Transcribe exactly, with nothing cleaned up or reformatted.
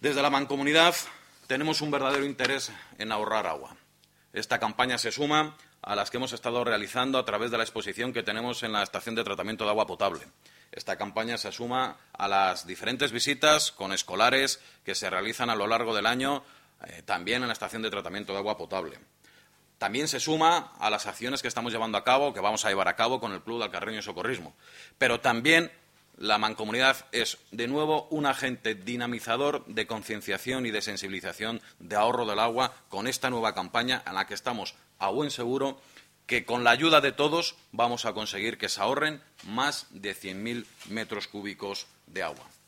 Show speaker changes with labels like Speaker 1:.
Speaker 1: Desde la Mancomunidad tenemos un verdadero interés en ahorrar agua. Esta campaña se suma a las que hemos estado realizando a través de la exposición que tenemos en la estación de tratamiento de agua potable. Esta campaña se suma a las diferentes visitas con escolares que se realizan a lo largo del año, eh, también en la estación de tratamiento de agua potable. También se suma a las acciones que estamos llevando a cabo, que vamos a llevar a cabo con el Club de Alcarreño y Socorrismo. Pero también la Mancomunidad es, de nuevo, un agente dinamizador de concienciación y de sensibilización de ahorro del agua con esta nueva campaña en la que estamos a buen seguro que con la ayuda de todos vamos a conseguir que se ahorren más de cien mil metros cúbicos de agua.